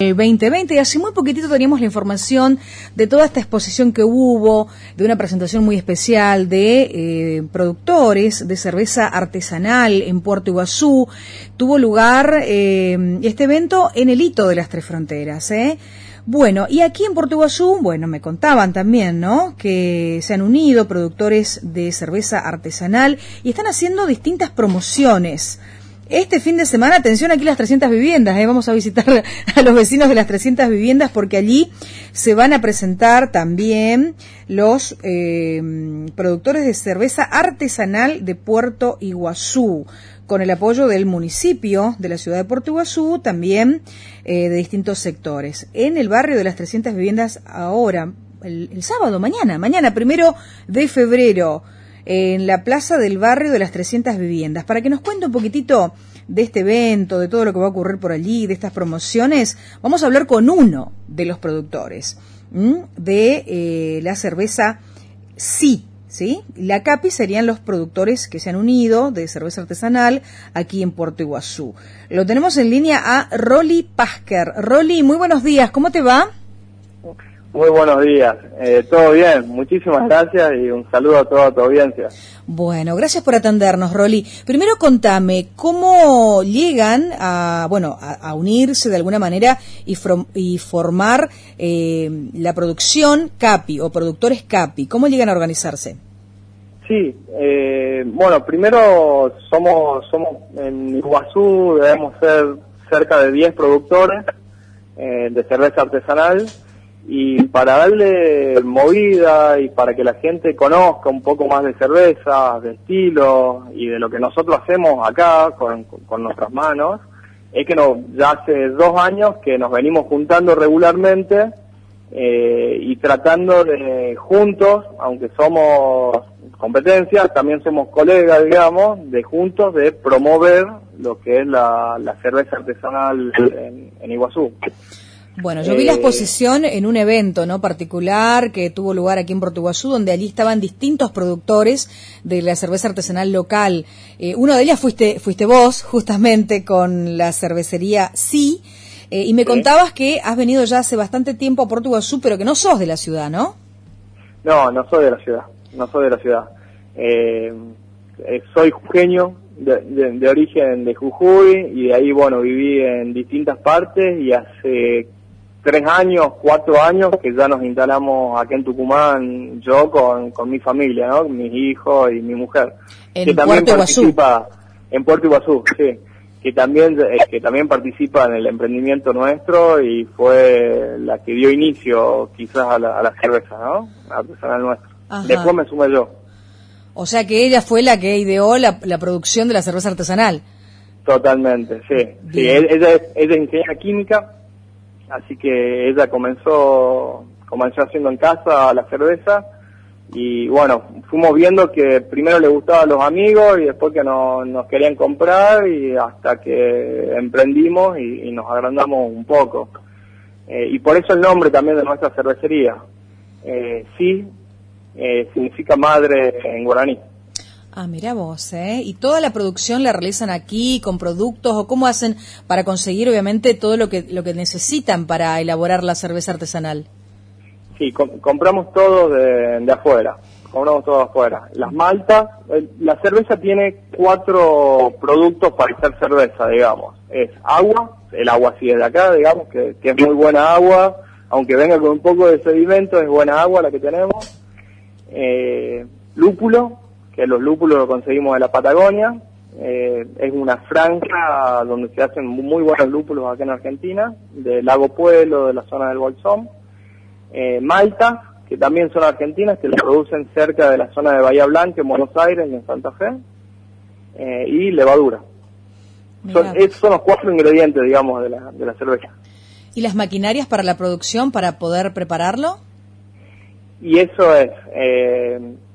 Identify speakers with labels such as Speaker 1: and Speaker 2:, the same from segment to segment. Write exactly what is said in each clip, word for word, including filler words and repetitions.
Speaker 1: El veinte veinte, y hace muy poquitito teníamos la información de toda esta exposición que hubo, de una presentación muy especial de eh, productores de cerveza artesanal en Puerto Iguazú. Tuvo lugar eh, este evento en el hito de las Tres Fronteras, ¿eh? Bueno, y aquí en Puerto Iguazú, bueno, me contaban también, ¿no?, que se han unido productores de cerveza artesanal y están haciendo distintas promociones. Este fin de semana, atención aquí las trescientas viviendas, ¿eh? Vamos a visitar a los vecinos de las trescientas viviendas porque allí se van a presentar también los eh, productores de cerveza artesanal de Puerto Iguazú, con el apoyo del municipio de la ciudad de Puerto Iguazú, también eh, de distintos sectores. En el barrio de las trescientas viviendas ahora, el, el sábado, mañana, mañana primero de febrero, en la plaza del barrio de las trescientas viviendas. Para que nos cuente un poquitito de este evento, de todo lo que va a ocurrir por allí, de estas promociones, vamos a hablar con uno de los productores ¿m? de eh, la cerveza Sí, ¿sí? La CAPI serían los productores que se han unido de cerveza artesanal aquí en Puerto Iguazú. Lo tenemos en línea a Rolly Pasker. Rolly, muy buenos días, ¿cómo te va?
Speaker 2: Muy buenos días, eh, todo bien, muchísimas gracias y un saludo a toda tu audiencia.
Speaker 1: Bueno, gracias por atendernos, Rolly. Primero contame, ¿cómo llegan a, bueno, a, a unirse de alguna manera y, from, y formar eh, la producción CAPI o productores CAPI? ¿Cómo llegan a organizarse?
Speaker 2: Sí, eh, bueno, primero somos, somos en Iguazú, debemos ser cerca de diez productores eh, de cerveza artesanal. Y para darle movida y para que la gente conozca un poco más de cerveza, de estilo y de lo que nosotros hacemos acá con, con nuestras manos, es que no, ya hace dos años que nos venimos juntando regularmente eh, y tratando de juntos, aunque somos competencias, también somos colegas, digamos, de juntos de promover lo que es la, la cerveza artesanal en, en Iguazú.
Speaker 1: Bueno, yo vi la exposición en un evento no particular que tuvo lugar aquí en Puerto Iguazú, donde allí estaban distintos productores de la cerveza artesanal local. Eh, uno de ellas fuiste fuiste vos, justamente, con la cervecería Sí, eh, y me sí. contabas que has venido ya hace bastante tiempo a Puerto Iguazú, pero que no sos de la ciudad, ¿no?
Speaker 2: No, no soy de la ciudad, no soy de la ciudad. Eh, eh, soy jujeño, de, de, de origen de Jujuy, y de ahí, bueno, viví en distintas partes y hace tres años, cuatro años que ya nos instalamos aquí en Tucumán, yo con, con mi familia, ¿no? Mis hijos y mi mujer.
Speaker 1: En
Speaker 2: que también
Speaker 1: Puerto Iguazú.
Speaker 2: Participa, en Puerto Iguazú, sí. Que también, eh, que también participa en el emprendimiento nuestro y fue la que dio inicio quizás a la, a la cerveza, ¿no? Artesanal nuestra. Ajá. Después me sumé yo.
Speaker 1: O sea que ella fue la que ideó la, la producción de la cerveza artesanal.
Speaker 2: Totalmente, sí. Sí, ella es, ella es ingeniera química. Así que ella comenzó, comenzó haciendo en casa la cerveza y bueno, fuimos viendo que primero le gustaba a los amigos y después que no, nos querían comprar y hasta que emprendimos y, y nos agrandamos un poco. Eh, y por eso el nombre también de nuestra cervecería. Eh, sí, eh, significa madre en guaraní.
Speaker 1: Ah, mira vos, ¿eh? ¿Y toda la producción la realizan aquí con productos o cómo hacen para conseguir, obviamente, todo lo que lo que necesitan para elaborar la cerveza artesanal?
Speaker 2: Sí, com- compramos todo de, de afuera, compramos todo de afuera. Las maltas, eh, la cerveza tiene cuatro productos para hacer cerveza, digamos. Es agua, el agua sí es de acá, digamos, que, que es muy buena agua, aunque venga con un poco de sedimento, es buena agua la que tenemos. Eh, lúpulo, que los lúpulos los conseguimos de la Patagonia, eh, es una franja donde se hacen muy buenos lúpulos acá en Argentina, del Lago Pueblo, de la zona del Bolsón. Eh, Malta, que también son argentinas, que las producen cerca de la zona de Bahía Blanca, en Buenos Aires y en Santa Fe, eh, y levadura. Son, esos son los cuatro ingredientes, digamos, de la, de la cerveza.
Speaker 1: ¿Y las maquinarias para la producción, para poder prepararlo?
Speaker 2: Y eso es... Eh,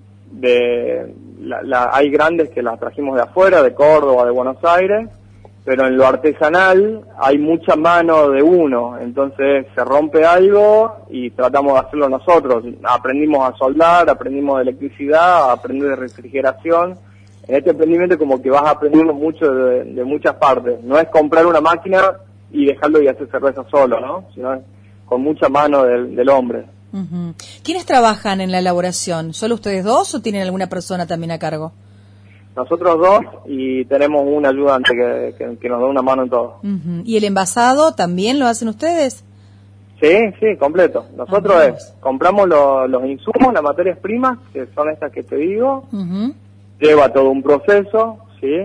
Speaker 2: de la, la, hay grandes que las trajimos de afuera, de Córdoba, de Buenos Aires, pero en lo artesanal hay mucha mano de uno, entonces se rompe algo y tratamos de hacerlo nosotros. Aprendimos a soldar, aprendimos de electricidad, aprendimos de refrigeración. En este emprendimiento como que vas aprendiendo mucho de, de muchas partes. No es comprar una máquina y y dejarlo y hacer cerveza solo, ¿no? Sino con mucha mano del, del hombre.
Speaker 1: Uh-huh. ¿Quiénes trabajan en la elaboración? ¿Solo ustedes dos o tienen alguna persona también a cargo?
Speaker 2: Nosotros dos y tenemos un ayudante que, que, que nos da una mano en todo.
Speaker 1: Uh-huh. ¿Y el envasado también lo hacen ustedes?
Speaker 2: Sí, sí, completo. Nosotros
Speaker 1: ah,
Speaker 2: es, compramos lo, los insumos, las materias primas, que son estas que te digo,
Speaker 1: uh-huh.
Speaker 2: lleva todo un proceso, ¿sí?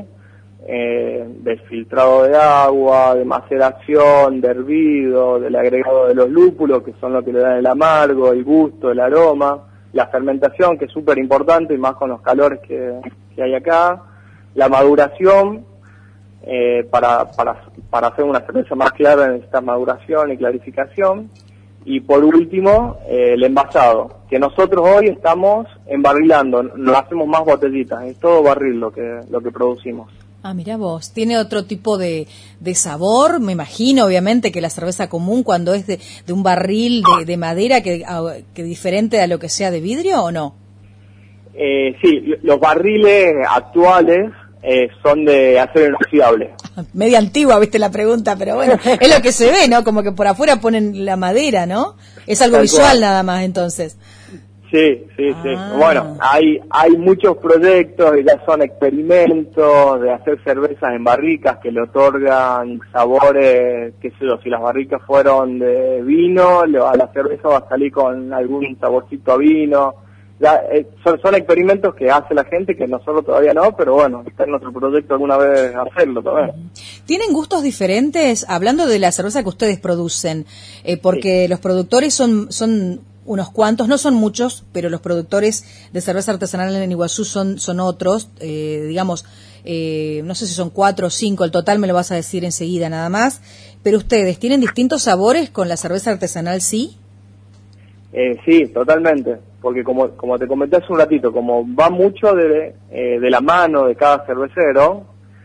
Speaker 2: Eh, de filtrado de agua, de maceración, de hervido, del agregado de los lúpulos, que son los que le dan el amargo, el gusto, el aroma, la fermentación, que es súper importante, y más con los calores que, que hay acá, la maduración, eh, para, para, para hacer una cerveza más clara necesita maduración y clarificación, y por último, eh, el envasado, que nosotros hoy estamos embarrilando, no hacemos más botellitas, es todo barril lo que, lo que producimos.
Speaker 1: Ah, mira vos, tiene otro tipo de, de sabor, me imagino obviamente que la cerveza común cuando es de, de un barril de, de madera que, que diferente a lo que sea de vidrio, ¿o no?
Speaker 2: Eh, sí, los barriles actuales eh, son de acero inoxidable.
Speaker 1: Media antigua, viste la pregunta, pero bueno, es lo que se ve, ¿no? Como que por afuera ponen la madera, ¿no? Es algo
Speaker 2: Tal
Speaker 1: visual
Speaker 2: cual.
Speaker 1: Nada más entonces.
Speaker 2: Sí, sí,
Speaker 1: ah.
Speaker 2: sí. Bueno, hay hay muchos proyectos y ya son experimentos de hacer cervezas en barricas que le otorgan sabores, qué sé yo, si las barricas fueron de vino, le- a la cerveza va a salir con algún saborcito a vino. Ya, eh, son, son experimentos que hace la gente, que nosotros todavía no, pero bueno, está en nuestro proyecto alguna vez hacerlo también.
Speaker 1: ¿Tienen gustos diferentes? Hablando de la cerveza que ustedes producen, eh, porque sí. Los productores son son unos cuantos, no son muchos, pero los productores de cerveza artesanal en Iguazú son son otros, eh, digamos, eh, no sé si son cuatro o cinco, el total me lo vas a decir enseguida nada más, pero ustedes, ¿tienen distintos sabores con la cerveza artesanal, sí?
Speaker 2: Eh, sí, totalmente, porque como como te comenté hace un ratito, como va mucho de, eh, de la mano de cada cervecero,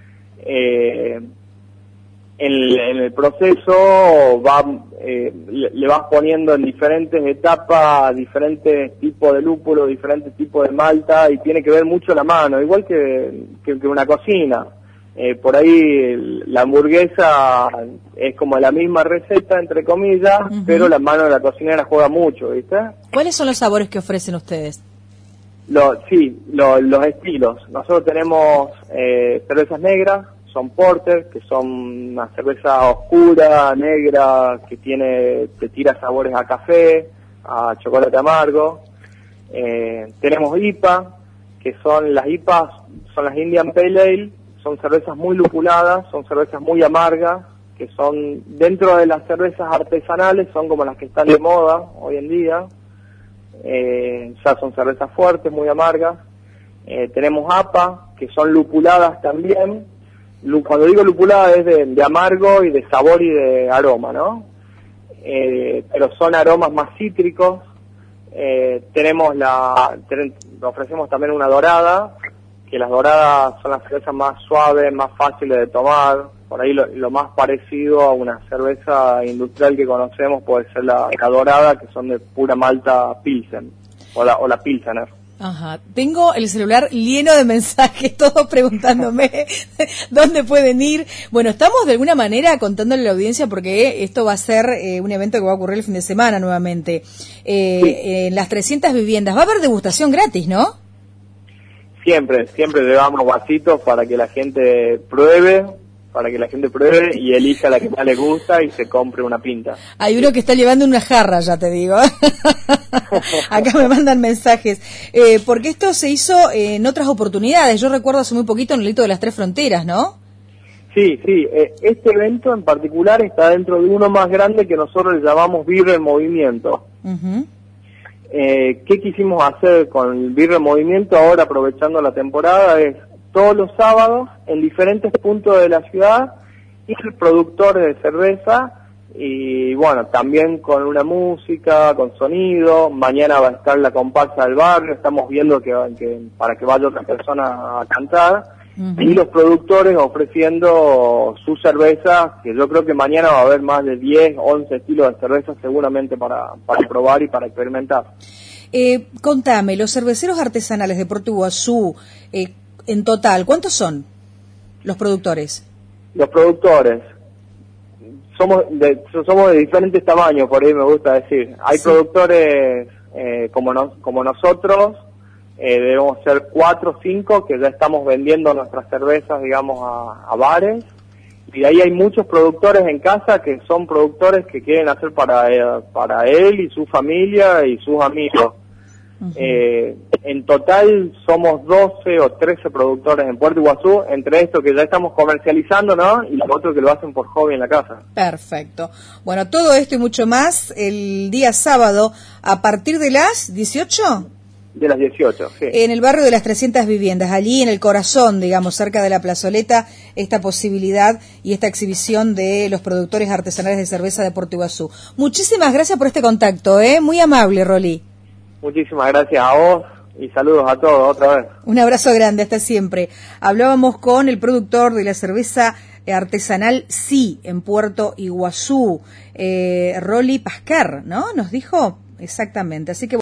Speaker 2: eh, en, en el proceso va eh, le, le vas poniendo en diferentes etapas diferentes tipos de lúpulo, diferentes tipos de malta, y tiene que ver mucho la mano, igual que, que, que una cocina. Eh, por ahí la hamburguesa es como la misma receta, entre comillas, uh-huh. pero la mano de la cocinera juega mucho, ¿viste?
Speaker 1: ¿Cuáles son los sabores que ofrecen ustedes?
Speaker 2: Lo, sí, lo, los estilos. Nosotros tenemos eh, cervezas negras, son porter, que son una cerveza oscura, negra, que tiene, te tira sabores a café, a chocolate amargo. Eh, tenemos I P A, que son las I P As, son las Indian Pale Ale, son cervezas muy lupuladas, son cervezas muy amargas, que son, dentro de las cervezas artesanales, son como las que están de moda hoy en día. Eh, ya son cervezas fuertes, muy amargas. Eh, tenemos A P A, que son lupuladas también. Lu- cuando digo lupulada es de, de amargo y de sabor y de aroma, ¿no? Eh, pero son aromas más cítricos. Eh, tenemos la, ten, ofrecemos también una dorada, que las doradas son las cervezas más suaves, más fáciles de tomar. Por ahí lo, lo más parecido a una cerveza industrial que conocemos puede ser la, la dorada, que son de pura malta Pilsen, o la, o la Pilsener.
Speaker 1: Ajá, tengo el celular lleno de mensajes, todos preguntándome dónde pueden ir. Bueno, estamos de alguna manera contándole a la audiencia porque esto va a ser eh, un evento que va a ocurrir el fin de semana nuevamente. Eh, sí. En las trescientas viviendas, va a haber degustación gratis, ¿no?
Speaker 2: Siempre, siempre llevamos vasitos para que la gente pruebe, para que la gente pruebe y elija la que más le gusta y se compre una pinta.
Speaker 1: Hay uno que está llevando una jarra, ya te digo. Acá me mandan mensajes. Eh, porque esto se hizo en otras oportunidades. Yo recuerdo hace muy poquito en el Hito de las Tres Fronteras, ¿no?
Speaker 2: Sí, sí. Eh, este evento en particular está dentro de uno más grande que nosotros le llamamos Birra en Movimiento. Uh-huh. Eh, ¿Qué quisimos hacer con el Birra en Movimiento ahora, aprovechando la temporada? Es todos los sábados en diferentes puntos de la ciudad ir productores de cerveza y bueno, también con una música, con sonido. Mañana va a estar la comparsa del barrio, estamos viendo que, que para que vaya otra persona a cantar. Uh-huh. Y los productores ofreciendo sus cervezas, que yo creo que mañana va a haber más de diez, once estilos de cerveza seguramente para, para probar y para experimentar.
Speaker 1: Eh, contame, los cerveceros artesanales de Puerto Iguazú, eh, en total, ¿cuántos son los productores?
Speaker 2: Los productores somos de, somos de diferentes tamaños, por ahí me gusta decir. Hay sí. productores eh, como, no, como nosotros, eh, debemos ser cuatro o cinco que ya estamos vendiendo nuestras cervezas, digamos, a, a bares. Y de ahí hay muchos productores en casa que son productores que quieren hacer para, eh, para él y su familia y sus amigos. Uh-huh. Eh, en total somos doce o trece productores en Puerto Iguazú, entre estos que ya estamos comercializando, ¿no? Y los otros que lo hacen por hobby en la casa.
Speaker 1: Perfecto. Bueno, todo esto y mucho más el día sábado a partir de las dieciocho.
Speaker 2: De las dieciocho, sí.
Speaker 1: En el barrio de las trescientas viviendas, allí en el corazón, digamos, cerca de la plazoleta, esta posibilidad y esta exhibición de los productores artesanales de cerveza de Puerto Iguazú. Muchísimas gracias por este contacto, ¿eh? Muy amable, Rolly.
Speaker 2: Muchísimas gracias a vos y saludos a todos otra vez.
Speaker 1: Un abrazo grande, hasta siempre. Hablábamos con el productor de la cerveza artesanal Sí, en Puerto Iguazú, eh, Rolly Pasquer, ¿no? Nos dijo exactamente, así que